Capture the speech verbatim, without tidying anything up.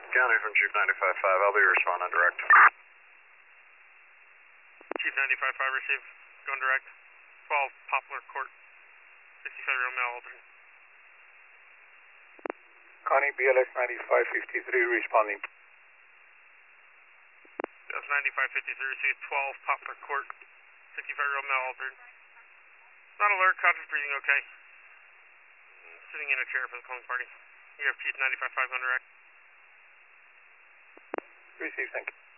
County from Chief ninety-five five, I'll be responding direct. Chief ninety-five five, receive, going direct. twelve Poplar Court, sixty-five Romeo Aldrin. Connie, B L S ninety-five fifty-three, responding. B L S ninety-five fifty-three, receive, twelve Poplar Court, sixty-five Romeo Aldrin. Not alert, conscious breathing okay. Sitting in a chair for the calling party. You have Chief ninety-five five on direct. Receive, thank you.